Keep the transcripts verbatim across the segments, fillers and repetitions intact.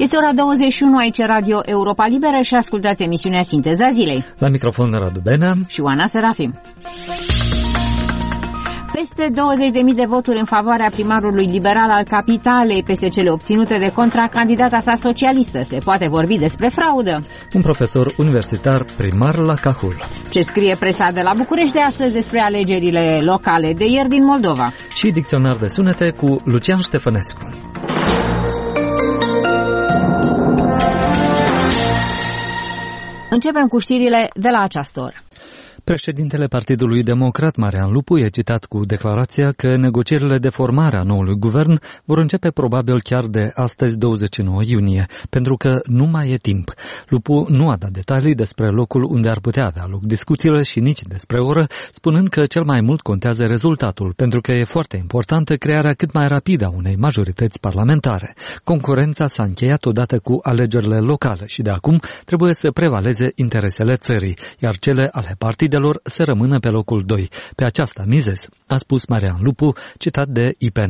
Este ora douăzeci și unu, aici Radio Europa Liberă și ascultați emisiunea Sinteza Zilei. La microfon Radu Benea și Oana Serafim. Peste douăzeci de mii de voturi în favoarea primarului liberal al capitalei, peste cele obținute de contracandidata sa socialistă. Se poate vorbi despre fraudă. Un profesor universitar primar la Cahul. Ce scrie presa de la București de astăzi despre alegerile locale de ieri din Moldova. Și dicționar de sunete cu Lucian Ștefănescu. Începem cu știrile de la această oră. Președintele Partidului Democrat, Marian Lupu, e citat cu declarația că negocierile de formare a noului guvern vor începe probabil chiar de astăzi, douăzeci și nouă iunie, pentru că nu mai e timp. Lupu nu a dat detalii despre locul unde ar putea avea loc discuțiile și nici despre oră, spunând că cel mai mult contează rezultatul, pentru că e foarte importantă crearea cât mai rapidă a unei majorități parlamentare. Concurența s-a încheiat odată cu alegerile locale și de acum trebuie să prevaleze interesele țării, iar cele ale partidului să rămână pe locul doi. Pe aceasta mizez, a spus Marian Lupu, citat de I P N.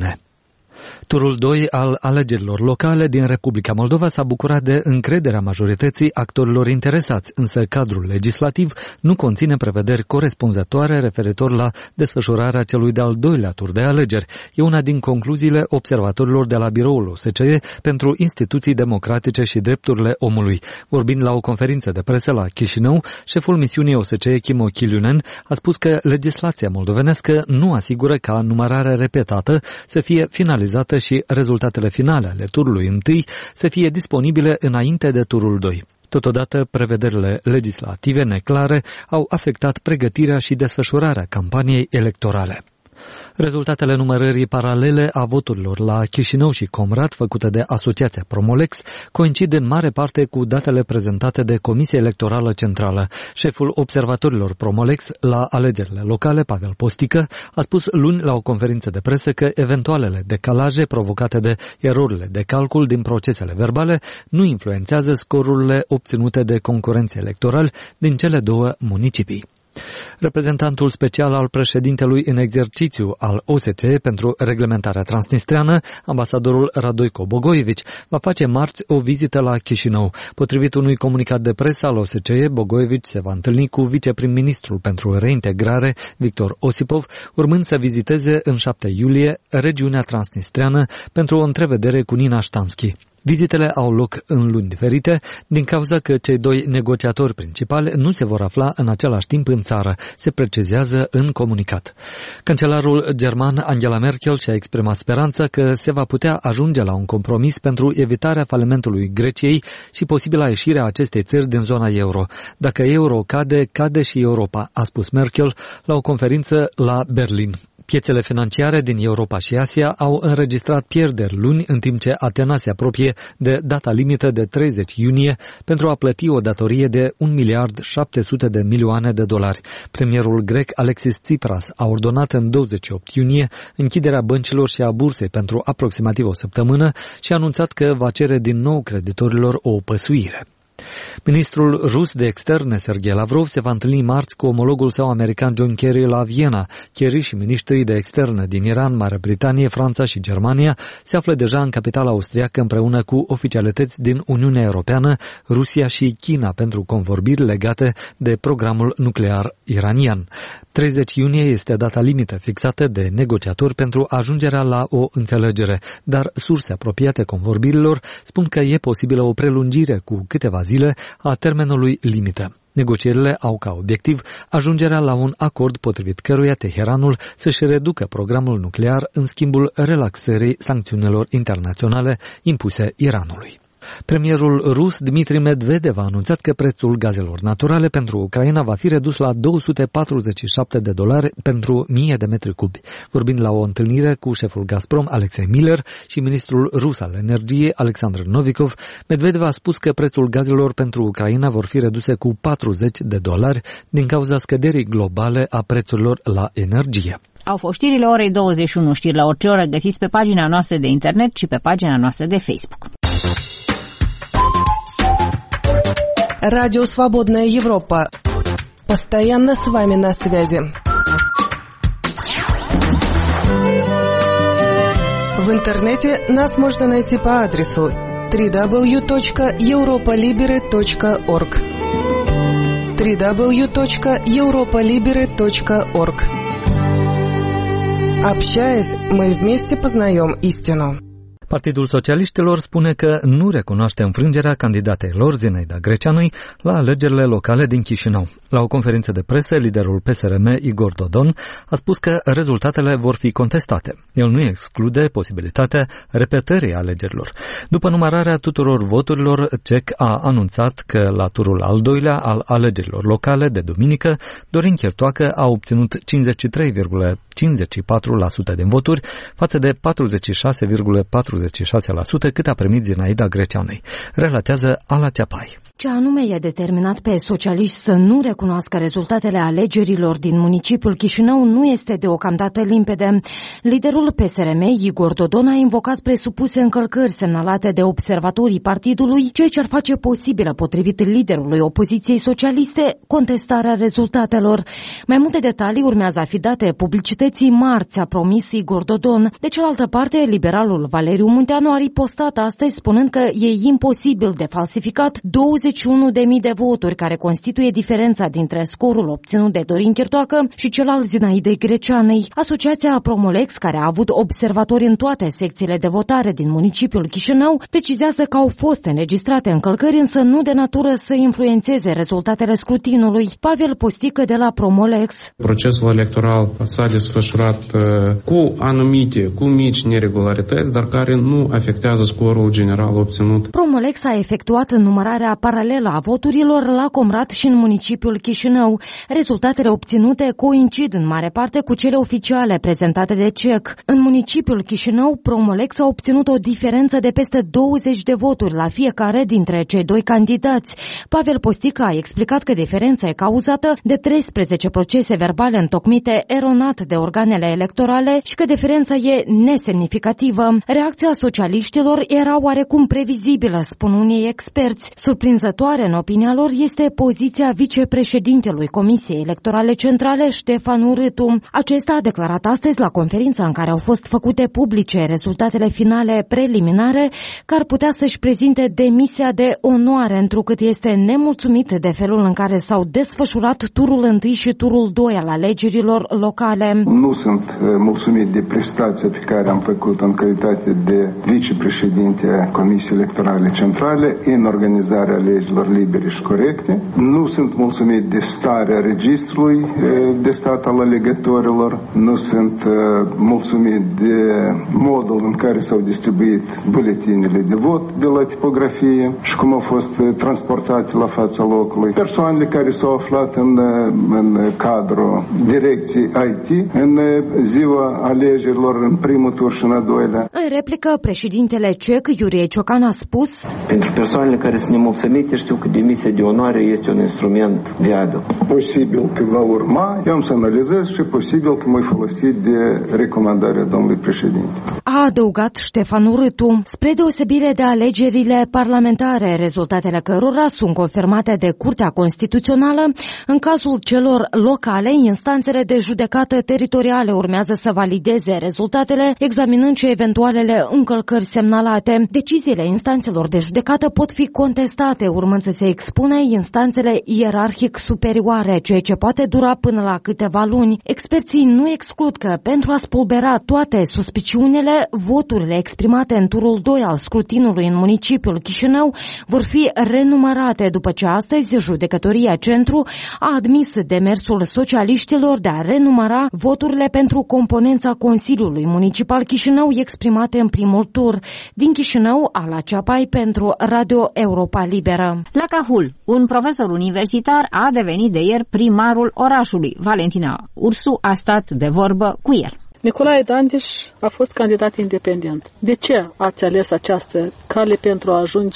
Turul doi al alegerilor locale din Republica Moldova s-a bucurat de încrederea majorității actorilor interesați, însă cadrul legislativ nu conține prevederi corespunzătoare referitor la desfășurarea celui de-al doilea tur de alegeri. E una din concluziile observatorilor de la biroul O S C E pentru instituții democratice și drepturile omului. Vorbind la o conferință de presă la Chișinău, șeful misiunii O S C E, Kimo Kilunen, a spus că legislația moldovenească nu asigură ca numărarea repetată să fie finalizată și rezultatele finale ale turului întâi să fie disponibile înainte de turul doi. Totodată, prevederile legislative neclare au afectat pregătirea și desfășurarea campaniei electorale. Rezultatele numărării paralele a voturilor la Chișinău și Comrat, făcute de Asociația Promolex, coincid în mare parte cu datele prezentate de Comisia Electorală Centrală. Șeful observatorilor Promolex la alegerile locale, Pavel Postică, a spus luni la o conferință de presă că eventualele decalaje provocate de erorile de calcul din procesele verbale nu influențează scorurile obținute de concurenți electorali din cele două municipii. Reprezentantul special al președintelui în exercițiu al O S C E pentru reglementarea transnistreană, ambasadorul Radoico Bogojević, va face marți o vizită la Chișinău. Potrivit unui comunicat de presă al O S C E, Bogojević se va întâlni cu viceprim-ministrul pentru reintegrare, Victor Osipov, urmând să viziteze în șapte iulie regiunea transnistreană pentru o întrevedere cu Nina Ștanski. Vizitele au loc în luni diferite, din cauza că cei doi negociatori principali nu se vor afla în același timp în țară, se precizează în comunicat. Cancelarul german Angela Merkel și-a exprimat speranța că se va putea ajunge la un compromis pentru evitarea falimentului Greciei și posibila ieșire a acestei țări din zona euro. Dacă euro cade, cade și Europa, a spus Merkel la o conferință la Berlin. Piețele financiare din Europa și Asia au înregistrat pierderi luni, în timp ce Atena se apropie de data limită de treizeci iunie pentru a plăti o datorie de un miliard șapte sute de milioane de dolari. Premierul grec Alexis Tsipras a ordonat în douăzeci și opt iunie închiderea băncilor și a bursei pentru aproximativ o săptămână și a anunțat că va cere din nou creditorilor o păsuire. Ministrul rus de externe, Sergei Lavrov, se va întâlni marți cu omologul său american John Kerry la Viena. Kerry și ministrii de externe din Iran, Marea Britanie, Franța și Germania se află deja în capitala austriacă împreună cu oficialități din Uniunea Europeană, Rusia și China pentru convorbiri legate de programul nuclear iranian. treizeci iunie este data limită fixată de negociatori pentru ajungerea la o înțelegere, dar surse apropiate convorbirilor spun că e posibilă o prelungire cu câteva zile a termenului limită. Negocierile au ca obiectiv ajungerea la un acord potrivit căruia Teheranul să-și reducă programul nuclear în schimbul relaxării sancțiunilor internaționale impuse Iranului. Premierul rus Dmitri Medvedev a anunțat că prețul gazelor naturale pentru Ucraina va fi redus la două sute patruzeci și șapte de dolari pentru mie de metri cubi. Vorbind la o întâlnire cu șeful Gazprom, Alexei Miller, și ministrul rus al energiei, Alexandr Novikov, Medvedev a spus că prețul gazelor pentru Ucraina vor fi reduse cu patruzeci de dolari din cauza scăderii globale a prețurilor la energie. Au fost știrile orei douăzeci și unu, știri la orice oră găsiți pe pagina noastră de internet și pe pagina noastră de Facebook. Радио «Свободная Европа». Постоянно с вами на связи. В интернете нас можно найти по адресу w w w точка europa libere точка org w w w точка europa libere точка org. Общаясь, мы вместе познаем истину. Partidul Socialiștilor spune că nu recunoaște înfrângerea candidatei lor, Zinaida Greceanui, la alegerile locale din Chișinău. La o conferință de presă, liderul P S R M, Igor Dodon, a spus că rezultatele vor fi contestate. El nu exclude posibilitatea repetării alegerilor. După numărarea tuturor voturilor, C E C a anunțat că la turul al doilea al alegerilor locale de duminică, Dorin Chiertoacă a obținut cincizeci și trei virgulă cincizeci și patru la sută din voturi față de patruzeci și șase virgulă patruzeci și șase la sută cât a primit Zinaida Greceanei, relatează Ala Ceapai. Ce anume i-a determinat pe socialiști să nu recunoască rezultatele alegerilor din municipiul Chișinău nu este deocamdată limpede. Liderul P S R M, Igor Dodon, a invocat presupuse încălcări semnalate de observatorii partidului, ceea ce ar face posibilă, potrivit liderului opoziției socialiste, contestarea rezultatelor. Mai multe detalii urmează a fi date publicității marți, a promis Igor Dodon. De cealaltă parte, liberalul Valeriu Munteanu a ripostat astăzi spunând că e imposibil de falsificat douăzeci și unu de mii de voturi care constituie diferența dintre scorul obținut de Dorin Chiertoacă și cel al Zinaidei Greceanei. Asociația Promolex, care a avut observatori în toate secțiile de votare din municipiul Chișinău, precizează că au fost înregistrate încălcări, însă nu de natură să influențeze rezultatele scrutinului. Pavel Postică de la Promolex. Procesul electoral s-a desfășurat cu anumite, cu mici neregularități, dar care nu afectează scorul general obținut. Promolex a efectuat numărarea paralelă a voturilor la Comrat și în municipiul Chișinău. Rezultatele obținute coincid în mare parte cu cele oficiale prezentate de C E C. În municipiul Chișinău, Promolex a obținut o diferență de peste douăzeci de voturi la fiecare dintre cei doi candidați. Pavel Postică a explicat că diferența e cauzată de treisprezece procese verbale întocmite eronat de organele electorale și că diferența e nesemnificativă. Reacția socialiștilor era oarecum previzibilă, spun unii experți. Surprinzătoare, în opinia lor, este poziția vicepreședintelui Comisiei Electorale Centrale, Ștefan Urâtu. Acesta a declarat astăzi la conferința în care au fost făcute publice rezultatele finale preliminare că ar putea să-și prezinte demisia de onoare, întrucât este nemulțumit de felul în care s-au desfășurat turul întâi și turul doi al alegerilor locale. Nu sunt mulțumit de prestația pe care am făcut în calitate de vicepreședinte a Comisiei Electorale Centrale în organizarea alegerilor libere și corecte. Nu sunt mulțumit de starea registrului de stat al alegătorilor. Nu sunt mulțumit de modul în care s-au distribuit buletinele de vot de la tipografie și cum au fost transportate la fața locului. Persoanele care s-au aflat în, în cadrul direcției I T în ziua alegerilor în primul tur și în a doilea. În replică, președintele C E C, Iurie Ciocan, a spus: Pentru persoanele care sunt nemulțumite, știu că demisia de onoare este un instrument viabil. Posibil că va urma, eu am să analizez și posibil că mă folosi de recomandarea domnului președinte. A adăugat Ștefan Urâtu. Spre deosebire de alegerile parlamentare, rezultatele cărora sunt confirmate de Curtea Constituțională, în cazul celor locale, instanțele de judecată teritoriale urmează să valideze rezultatele, examinând și eventualele încălcări semnalate. Deciziile instanțelor de judecată pot fi contestate, urmând să se expune instanțele ierarhic superioare, ceea ce poate dura până la câteva luni. Experții nu exclud că, pentru a spulbera toate suspiciunile, voturile exprimate în turul doi al scrutinului în municipiul Chișinău vor fi renumărate, după ce astăzi judecătoria Centru a admis demersul socialiștilor de a renumăra voturile pentru componența Consiliului Municipal Chișinău exprimate în primul tur. Din Chișinău, Ala Ceapai pentru Radio Europa Liberă. La Cahul, un profesor universitar a devenit de ieri primarul orașului. Valentina Ursu a stat de vorbă cu el. Nicolae Dandiș a fost candidat independent. De ce ați ales această cale pentru a ajunge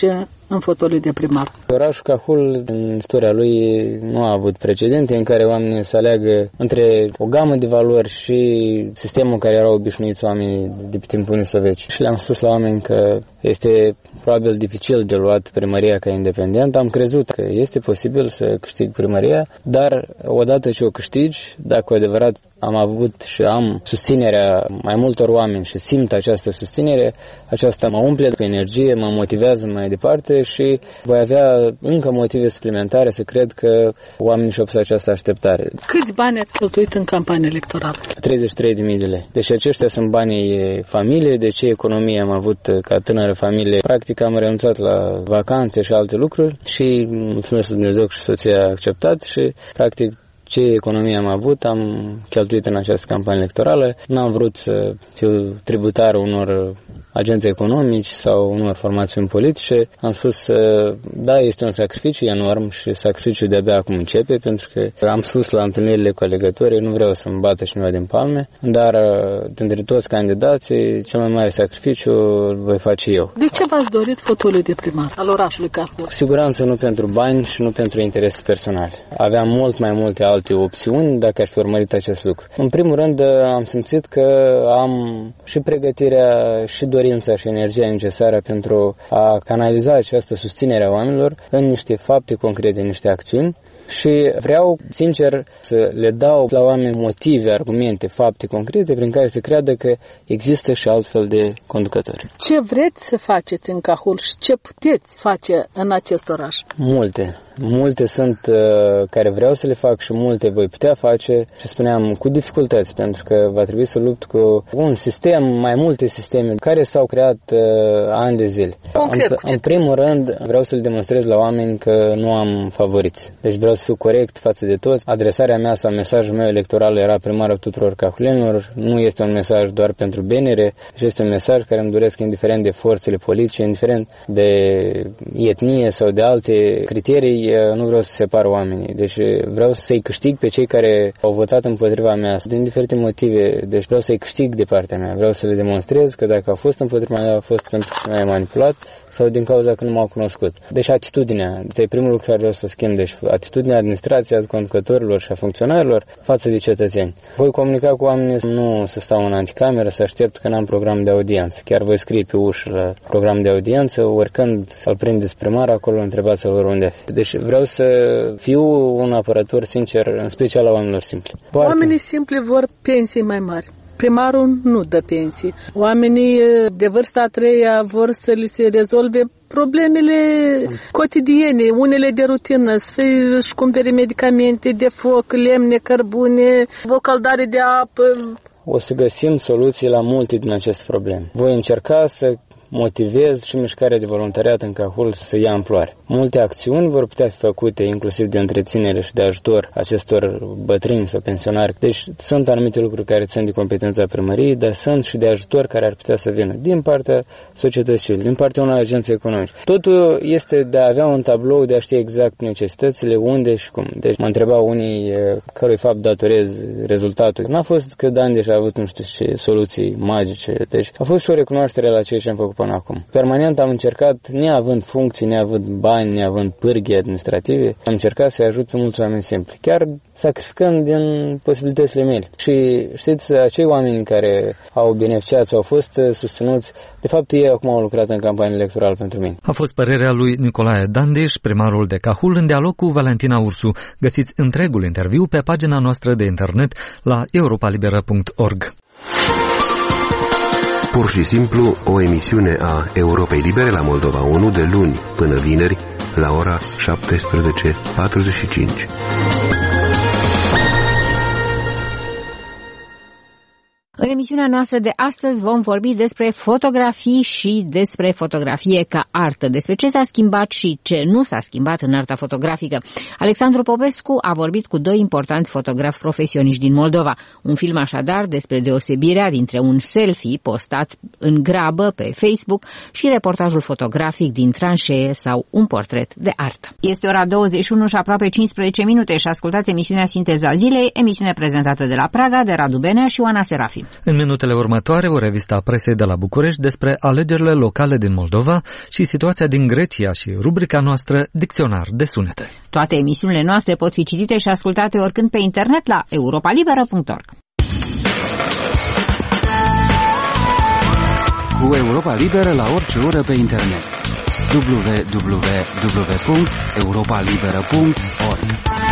în fotoliu de primar? Orașul Cahul, în istoria lui, nu a avut precedente în care oamenii să aleagă între o gamă de valori și sistemul în care erau obișnuiți oamenii de pe timpul Unii Sovietice. Și le-am spus la oameni că este probabil dificil de luat primăria ca independent. Am crezut că este posibil să câștig primăria, dar odată ce o câștigi, dacă cu adevărat am avut și am susținerea mai multor oameni și simt această susținere, aceasta mă umple cu energie, mă motivează mai departe și voi avea încă motive suplimentare să cred că oamenii și-au pus această așteptare. Câți bani ați cheltuit în campanie electorală? treizeci și trei de mii de lei. Deci aceștia sunt banii familiei, de ce economie am avut ca tânără familie. Practic am renunțat la vacanțe și alte lucruri și mulțumesc lui Dumnezeu și soția a acceptat și practic ce economie am avut, am cheltuit în această campanie electorală. N-am vrut să fiu tributar unor agenți economici sau unor formațiuni politice. Am spus, da, este un sacrificiu enorm și sacrificiul de-abia acum începe, pentru că am spus la întâlnirile cu alegătorii, nu vreau să-mi bată cineva din palme, dar dintre toți candidații, cel mai mare sacrificiu îl voi face eu. De ce v-ați dorit fotoliul de primar al orașului Cahul? Cu siguranță nu pentru bani și nu pentru interese personale. Aveam mult mai multe alte opțiuni dacă aș fi urmărit acest lucru. În primul rând am simțit că am și pregătirea și dorința și energia necesară pentru a canaliza această susținere a oamenilor în niște fapte concrete, în niște acțiuni. Și vreau, sincer, să le dau la oameni motive, argumente, fapte concrete prin care să creadă că există și altfel de conducători. Ce vreți să faceți în Cahul și ce puteți face în acest oraș? Multe. Multe sunt uh, care vreau să le fac și multe voi putea face și spuneam cu dificultăți, pentru că va trebui să lupt cu un sistem, mai multe sisteme care s-au creat uh, ani de zile. Concret, în, în primul rând vreau să le demonstrez la oameni că nu am favoriți. Deci vreau să fiu corect față de toți. Adresarea mea sau mesajul meu electoral era primarul tuturor cahulenilor. Nu este un mesaj doar pentru B N R, ci este un mesaj care îmi doresc indiferent de forțele politice, indiferent de etnie sau de alte criterii. Nu vreau să separ oamenii, deci vreau să-i câștig pe cei care au votat împotriva mea din diferite motive, deci vreau să-i câștig de partea mea, vreau să le demonstrez că dacă au fost împotriva mea, a fost pentru că m-a manipulat sau din cauza că nu m-au cunoscut. Deci atitudinea, este primul lucru care vreau să schimb, deci atitudinea administrației, a conducătorilor și a funcționarilor față de cetățeni. Voi comunica cu oamenii, nu să stau în anticameră, să aștept că n-am program de audiență. Chiar voi scrie pe ușă la program de audiență, oricând să-l prindeți primar, acolo întrebați-l oriunde. Deci vreau să fiu un apărător sincer, în special la oamenilor simpli. Poate. Oamenii simpli vor pensii mai mari. Primarul nu dă pensii. Oamenii de vârsta a treia vor să li se rezolve problemele cotidiene, unele de rutină, să-și cumpere medicamente de foc, lemne, cărbune, o căldare de apă. O să găsim soluții la multe din aceste probleme. Voi încerca să motivez și mișcarea de voluntariat în Cahul să ia amploare. Multe acțiuni vor putea fi făcute, inclusiv de întreținere și de ajutor acestor bătrâni sau pensionari. Deci sunt anumite lucruri care țin de competența primăriei, dar sunt și de ajutor care ar putea să vină din partea societății civile, din partea unor agenții economici. Totul este de a avea un tablou, de a ști exact necesitățile, unde și cum. Deci mă întrebau unii cărui fapt datorez rezultatul. N-a fost că Dandeș a avut nu știu ce soluții magice. Deci a fost și o recunoaștere la ceea ce am făcut până acum. Permanent am încercat, neavând funcții, neavând bani, neavând pârghii administrative, am încercat să-i ajut pe mulți oameni simpli, chiar sacrificând din posibilitățile mele. Și știți, acei oameni care au beneficiat sau au fost susținuți, de fapt ei acum au lucrat în campanie electorală pentru mine. A fost părerea lui Nicolae Dandeș, primarul de Cahul, în dialog cu Valentina Ursu. Găsiți întregul interviu pe pagina noastră de internet la europa liberă punct org. Pur și simplu, o emisiune a Europei Libere la Moldova unu de luni până vineri la ora șaptesprezece patruzeci și cinci. În emisiunea noastră de astăzi vom vorbi despre fotografii și despre fotografie ca artă, despre ce s-a schimbat și ce nu s-a schimbat în arta fotografică. Alexandru Popescu a vorbit cu doi importanți fotografi profesioniști din Moldova. Un film așadar despre deosebirea dintre un selfie postat în grabă pe Facebook și reportajul fotografic din tranșee sau un portret de artă. Este ora douăzeci și unu și aproape cincisprezece minute și ascultați emisiunea Sinteza Zilei, emisiune prezentată de la Praga de Radu Benea și Oana Serafim. În minutele următoare, o revistă a presei de la București despre alegerile locale din Moldova și situația din Grecia și rubrica noastră Dicționar de sunete. Toate emisiunile noastre pot fi citite și ascultate oricând pe internet la europa liberă punct org. Cu Europa Liberă la orice oră pe internet. w w w punct europa liberă punct org.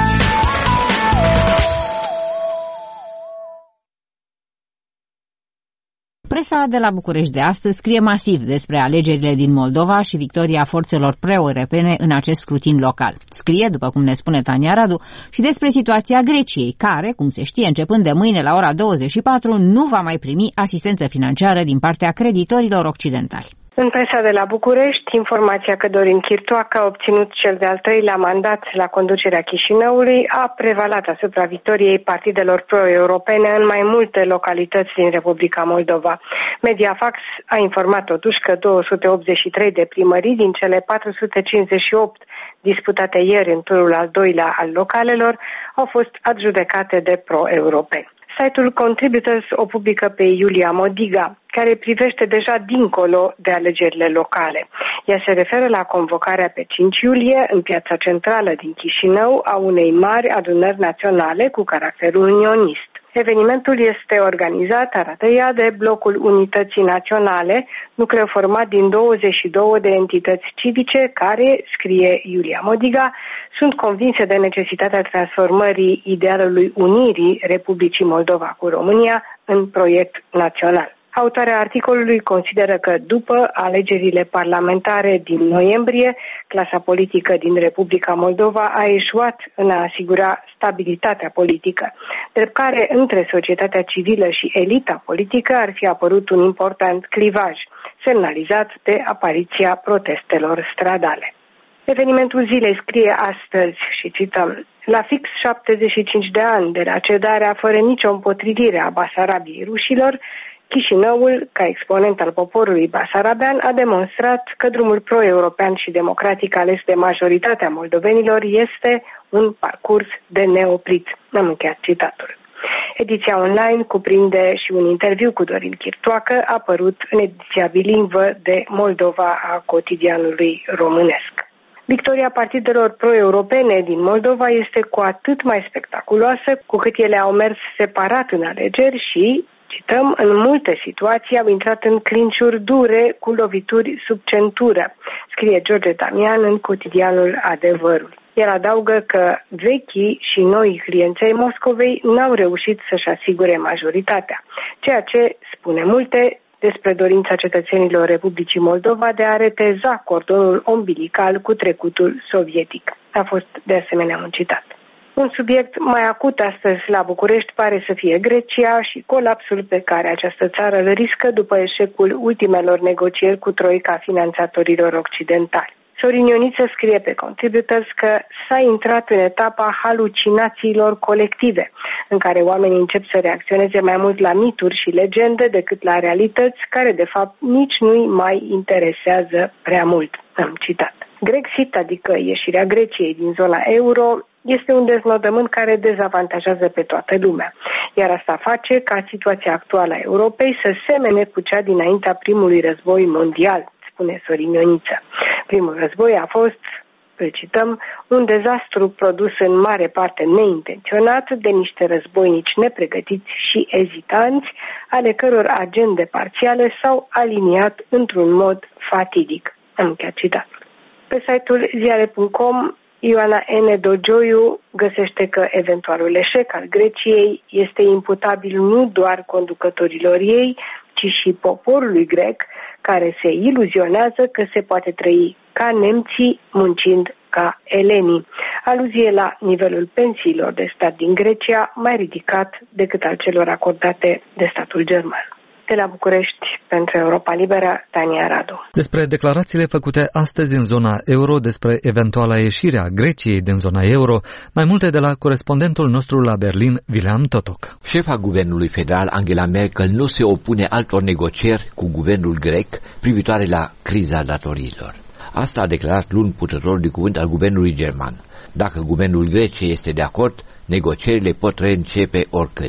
Presa de la București de astăzi scrie masiv despre alegerile din Moldova și victoria forțelor pro-europene în acest scrutin local. Scrie, după cum ne spune Tania Radu, și despre situația Greciei, care, cum se știe, începând de mâine la ora douăzeci și patru, nu va mai primi asistență financiară din partea creditorilor occidentali. În presa de la București, informația că Dorin Chirtoacă a obținut cel de-al treilea mandat la conducerea Chișinăului a prevalat asupra victoriei partidelor pro-europene în mai multe localități din Republica Moldova. Mediafax a informat totuși că două sute optzeci și trei de primării din cele patru sute cincizeci și opt disputate ieri în turul al doilea al localelor au fost adjudecate de pro-europeni. Site-ul Contributors o publică pe Iulia Modiga, care privește deja dincolo de alegerile locale. Ea se referă la convocarea pe cinci iulie în piața centrală din Chișinău a unei mari adunări naționale cu caracter unionist. Evenimentul este organizat, arată ea, de Blocul Unității Naționale, nucleu format din douăzeci și două de entități civice care, scrie Iulia Modiga, sunt convinse de necesitatea transformării idealului unirii Republicii Moldova cu România în proiect național. Autoarea articolului consideră că după alegerile parlamentare din noiembrie, clasa politică din Republica Moldova a eșuat în a asigura stabilitatea politică, drept care între societatea civilă și elita politică ar fi apărut un important clivaj, semnalizat de apariția protestelor stradale. Evenimentul zilei scrie astăzi, și cităm, la fix șaptezeci și cinci de ani de la cedarea fără nicio împotrivire a Basarabiei rușilor, Chișinăul, ca exponent al poporului basarabean, a demonstrat că drumul pro-european și democratic ales de majoritatea moldovenilor este un parcurs de neoprit. Am încheiat citatul. Ediția online cuprinde și un interviu cu Dorin Chirtoacă, apărut în ediția bilingvă de Moldova a cotidianului românesc. Victoria partidelor pro-europene din Moldova este cu atât mai spectaculoasă cu cât ele au mers separat în alegeri și, cităm, în multe situații au intrat în clinciuri dure cu lovituri sub centură, scrie George Damian în cotidianul Adevărul. El adaugă că vechii și noi clienți ai Moscovei n-au reușit să-și asigure majoritatea, ceea ce spune multe despre dorința cetățenilor Republicii Moldova de a reteza cordonul ombilical cu trecutul sovietic. A fost de asemenea un citat. Un subiect mai acut astăzi la București pare să fie Grecia și colapsul pe care această țară îl riscă după eșecul ultimelor negocieri cu troica finanțatorilor occidentali. Sorin Ioniță scrie pe Contributors că s-a intrat în etapa halucinațiilor colective, în care oamenii încep să reacționeze mai mult la mituri și legende decât la realități care, de fapt, nici nu-i mai interesează prea mult. Am citat. Grexit, adică ieșirea Greciei din zona euro, este un deznodământ care dezavantajează pe toată lumea, iar asta face ca situația actuală a Europei să semene cu cea dinaintea primului război mondial, spune Sorin Ioniță. Primul război a fost, îl cităm, un dezastru produs în mare parte neintenționat de niște războinici nepregătiți și ezitanți, ale căror agende parțiale s-au aliniat într-un mod fatidic. Am încheiat citatul. Pe site-ul ziare punct com, Ioana N. Dogioiu găsește că eventualul eșec al Greciei este imputabil nu doar conducătorilor ei, ci și poporului grec, care se iluzionează că se poate trăi ca nemții, muncind ca elenii. Aluzie la nivelul pensiilor de stat din Grecia, mai ridicat decât al celor acordate de statul german. De la București, pentru Europa Liberă, Tania Radu. Despre declarațiile făcute astăzi în zona euro despre eventuala ieșire a Greciei din zona euro, mai multe de la corespondentul nostru la Berlin, Wilhelm Totok. Șefa guvernului federal, Angela Merkel, nu se opune altor negocieri cu guvernul grec privitoare la criza datoriilor. Asta a declarat luni purtătorul de cuvânt al guvernului german. Dacă guvernul Greciei este de acord, negocierile pot reîncepe oricând.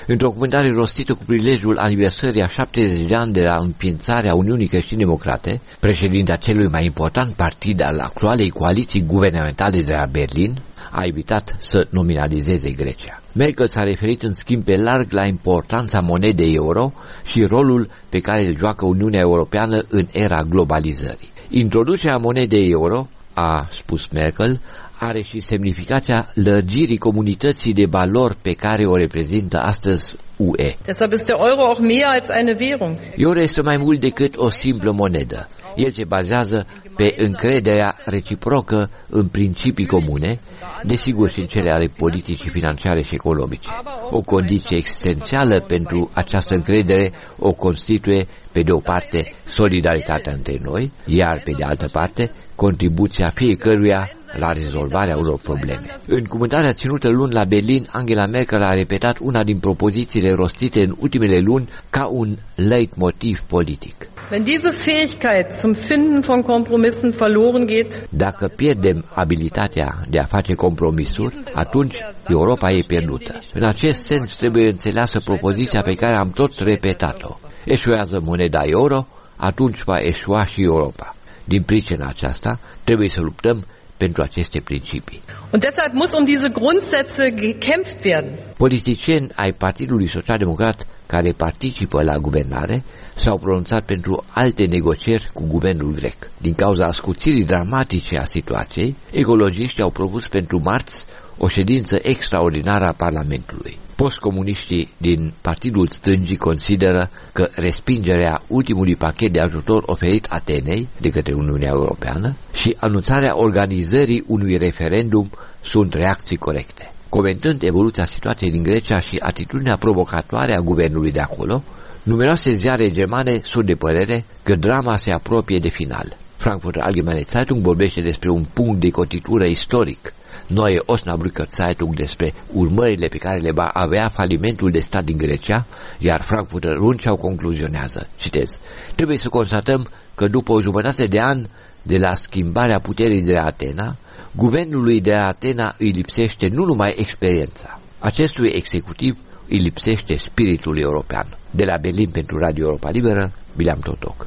Într-o comentare rostită cu prilejul aniversării a șaptezeci de ani de la înființarea Uniunii Creștin-Democrate, președintea celui mai important partid al actualei coaliții guvernamentale de la Berlin a evitat să nominalizeze Grecia. Merkel s-a referit în schimb pe larg la importanța monedei euro și rolul pe care îl joacă Uniunea Europeană în era globalizării. Introducerea monedei euro, a spus Merkel, are și semnificația lărgirii comunității de valori pe care o reprezintă astăzi U E. Deshalb ist der Euro auch mehr als eine Währung. Euro este mai mult decât o simplă monedă. El se bazează pe încrederea reciprocă în principii comune, desigur și în cele ale politicii financiare și economice. O condiție esențială pentru această încredere o constituie, pe de o parte, solidaritatea între noi, iar pe de altă parte, contribuția fiecăruia la rezolvarea unor probleme. În comunicarea ținută luni la Berlin, Angela Merkel a repetat una din propozițiile rostite în ultimele luni ca un leitmotiv politic. Wenn diese Fähigkeit zum Finden von Kompromissen verloren geht, dacă pierdem abilitatea de a face compromisuri, atunci Europa e pierdută. În acest sens trebuie înțeleasă propoziția pe care am tot repetat-o. Eșuează moneda euro, atunci va eșua și Europa. Din pricina aceasta, trebuie să luptăm pentru aceste principii. Und deshalb muss um diese Grundsätze gekämpft werden. Politicieni ai Partidului Social-Democrat care participă la guvernare s-au pronunțat pentru alte negocieri cu guvernul grec. Din cauza ascuțirii dramatice a situației, ecologiștii au propus pentru marți o ședință extraordinară a Parlamentului. Postcomuniștii din Partidul Stângii consideră că respingerea ultimului pachet de ajutor oferit Atenei de către Uniunea Europeană și anunțarea organizării unui referendum sunt reacții corecte. Comentând evoluția situației din Grecia și atitudinea provocatoare a guvernului de acolo, numeroase ziare germane sunt de părere că drama se apropie de final. Frankfurter Allgemeine Zeitung vorbește despre un punct de cotitură istoric. Neue Osnabrücker Zeitung despre urmările pe care le va avea falimentul de stat din Grecia, iar Frankfurter Rundschau concluzionează, citez, trebuie să constatăm că după o jumătate de an de la schimbarea puterii de la Atena, guvernului de la Atena îi lipsește nu numai experiența. Acestui executiv îi lipsește spiritul european. De la Berlin pentru Radio Europa Liberă, Bileam Totoc.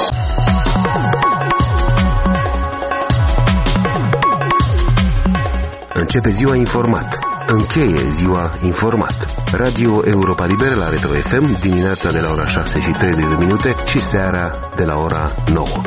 Începe ziua informat. Încheie ziua informat. Radio Europa Liberă la Retro F M dimineața de la ora șase și treizeci de minute și seara de la ora nouă.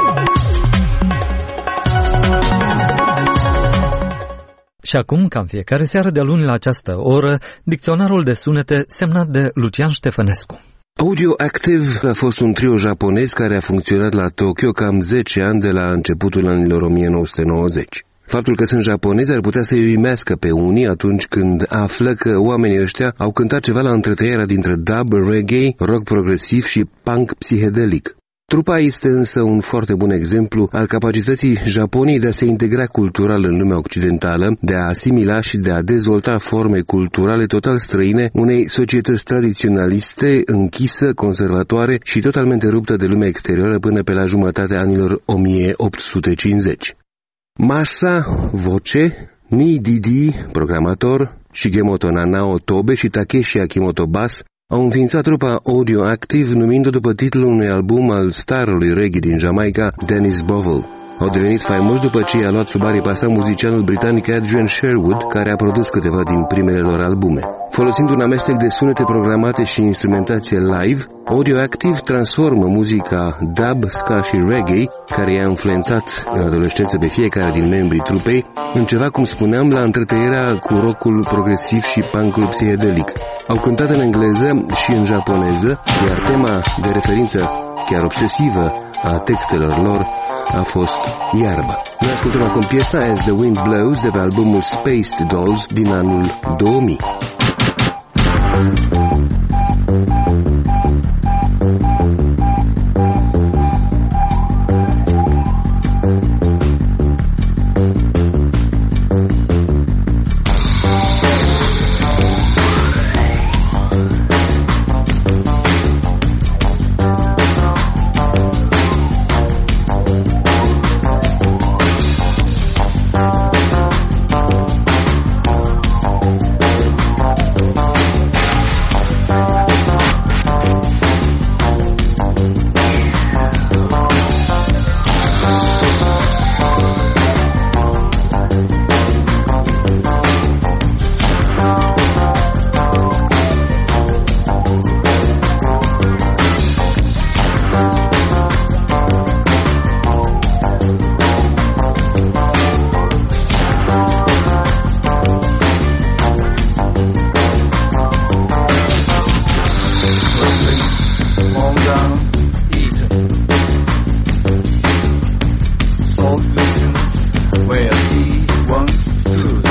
Și acum, ca în fiecare seară de luni la această oră, dicționarul de sunete semnat de Lucian Ștefănescu. Audio Active a fost un trio japonez care a funcționat la Tokyo cam zece ani de la începutul anilor o mie nouă sute nouăzeci. Faptul că sunt japonezi ar putea să-i uimească pe unii atunci când află că oamenii ăștia au cântat ceva la întretăierea dintre dub, reggae, rock progresiv și punk psihedelic. Trupa este însă un foarte bun exemplu al capacității Japoniei de a se integra cultural în lumea occidentală, de a asimila și de a dezvolta forme culturale total străine unei societăți tradiționaliste, închisă, conservatoare și totalmente ruptă de lumea exterioară până pe la jumătatea anilor o mie opt sute cincizeci. Masa, voce, Nii Didi, programator, Shigemoto Nanao Tobe și Takeshi Akimoto bass, au înființat trupa Audio Active numind-o după titlul unui album al starului reggae din Jamaica, Dennis Bovell. Au devenit faimoși după ce i-a luat sub aripa sa muzicianul britanic Adrian Sherwood, care a produs câteva din primele lor albume. Folosind un amestec de sunete programate și instrumentație live, Audio Active transformă muzica dub, ska și reggae, care i-a influențat în adolescență pe fiecare din membrii trupei, în ceva, cum spuneam, la întretăierea cu rockul progresiv și punkul psihedelic. Au cântat în engleză și în japoneză, iar tema de referință, chiar obsesivă, a textelor lor a fost iarba. Noi ascultăm acum piesa As the Wind Blows de pe albumul Spaced Dolls din anul două mii. fall down, eaten. Salt glistens where a sea once stood.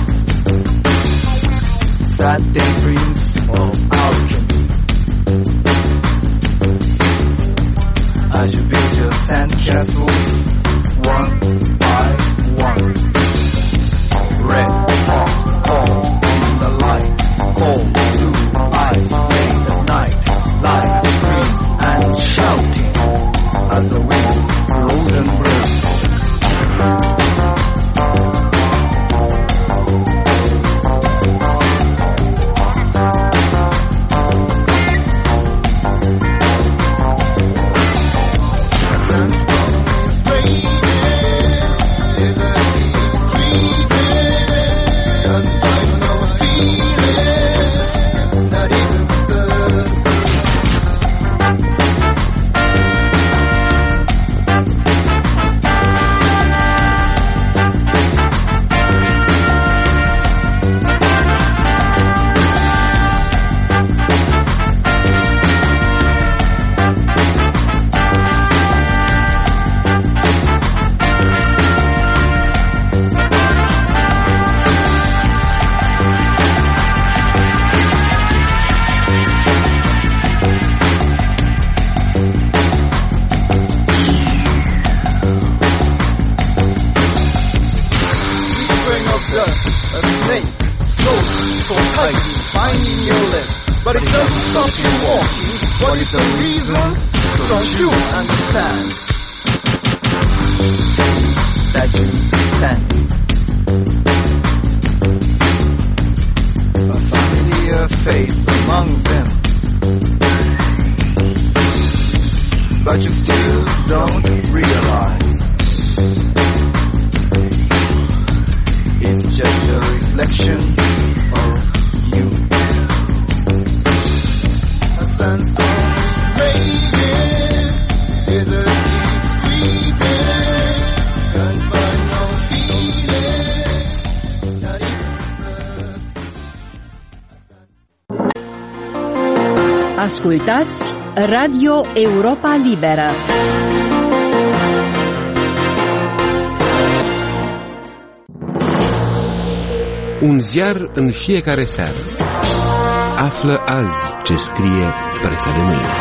Sad daydreams of alchemy. As you build your sandcastles, one by one. Red hot coal in the light, cold blue eyes late at night, like the trees and shouting as the wind blows and blows. Ascultați Radio Europa Liberă. Un ziar în fiecare seară. Află azi ce scrie presa de mâine.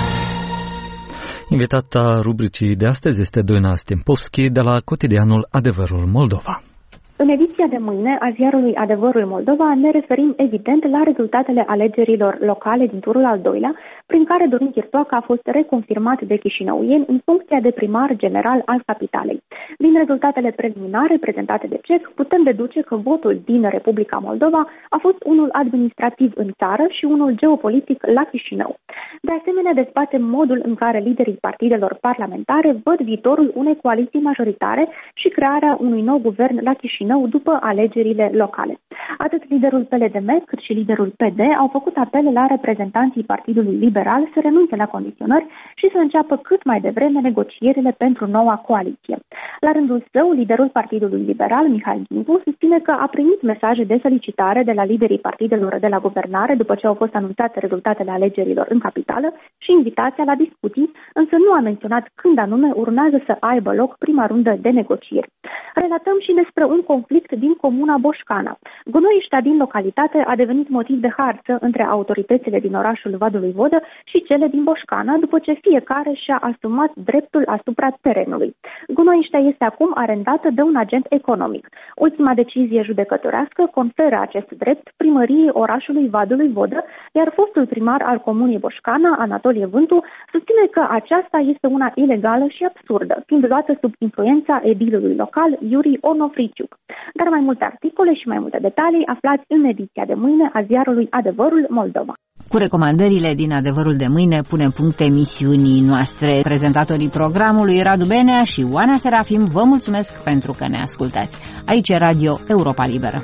Invitata rubricii de astăzi este Doina Stimpovski de la cotidianul Adevărul Moldova. În ediția de mâine a ziarului Adevărul Moldova ne referim evident la rezultatele alegerilor locale din turul al doilea, prin care Dorin Chirtoacă a fost reconfirmat de chișinăuieni în funcția de primar general al capitalei. Din rezultatele preliminare prezentate de C E C, putem deduce că votul din Republica Moldova a fost unul administrativ în țară și unul geopolitic la Chișinău. De asemenea, dezbatem modul în care liderii partidelor parlamentare văd viitorul unei coaliții majoritare și crearea unui nou guvern la Chișinău după alegerile locale. Atât liderul P L D M cât și liderul P D au făcut apel la reprezentanții Partidului Liberal să renunțe la condiționări și să înceapă cât mai devreme negocierile pentru noua coaliție. La rândul său, liderul Partidului Liberal, Mihail Gimbu, susține că a primit mesaje de solicitare de la liderii partidelor de la guvernare după ce au fost anunțate rezultatele alegerilor în capitală și invitația la discuții, însă nu a menționat când anume urmează să aibă loc prima rundă de negocieri. Relatăm și despre un conflict din comuna Boșcana. Gunoiștea din localitate a devenit motiv de harță între autoritățile din orașul Vadului Vodă și cele din Boșcana, după ce fiecare și-a asumat dreptul asupra terenului. Gunoiștea este acum arendată de un agent economic. Ultima decizie judecătorească conferă acest drept primăriei orașului Vadului Vodă, iar fostul primar al comunei Boșcana, Anatolie Vântu, susține că aceasta este una ilegală și absurdă, fiind luată sub influența edilului local Iuri Onofriciuc. Dar mai multe articole și mai multe detalii aflați în ediția de mâine a ziarului Adevărul Moldova. Cu recomandările din Adevărul de mâine punem punct emisiunii noastre. Prezentatorii programului Radu Benea și Oana Serafim vă mulțumesc pentru că ne ascultați. Aici e Radio Europa Liberă.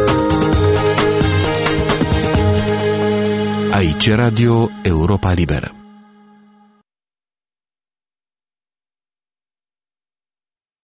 Aici Radio Europa Liberă.